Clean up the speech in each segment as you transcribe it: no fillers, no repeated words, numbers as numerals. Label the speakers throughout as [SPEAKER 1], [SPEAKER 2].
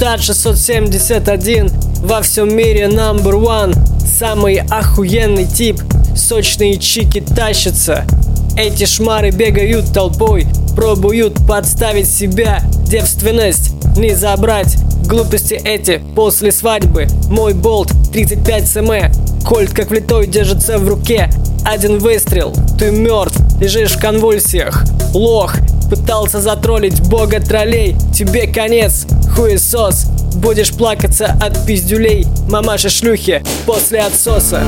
[SPEAKER 1] Петард 671 во всем мире number one. Самый охуенный тип, сочные чики тащатся. Эти шмары бегают толпой, пробуют подставить себя. Девственность не забрать, глупости эти после свадьбы. Мой болт 35 см, кольт как влитой держится в руке. Один выстрел, ты мертв, лежишь в конвульсиях. Лох, пытался затроллить бога троллей. Тебе конец, хуесос, будешь плакаться от пиздюлей. Мамаши-шлюхи после отсоса.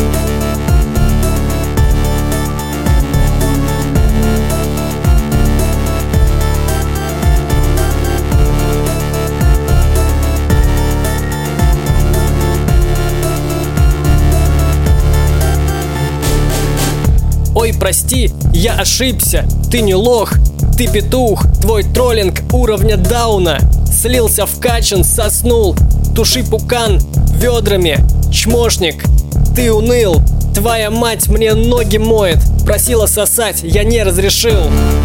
[SPEAKER 1] Ой, прости, я ошибся, ты не лох, ты петух, твой троллинг уровня дауна. Слился в качан, соснул, туши пукан ведрами, чмошник, ты уныл. Твоя мать мне ноги моет, просила сосать, я не разрешил.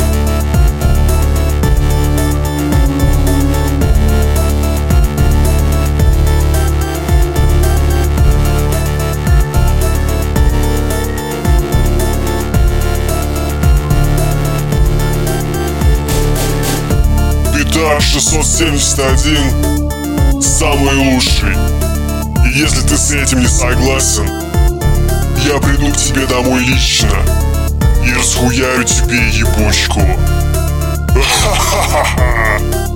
[SPEAKER 2] Петард 671 самый лучший. И если ты с этим не согласен, я приду к тебе домой лично и расхуярю тебе ебучку. Ха-ха-ха-ха.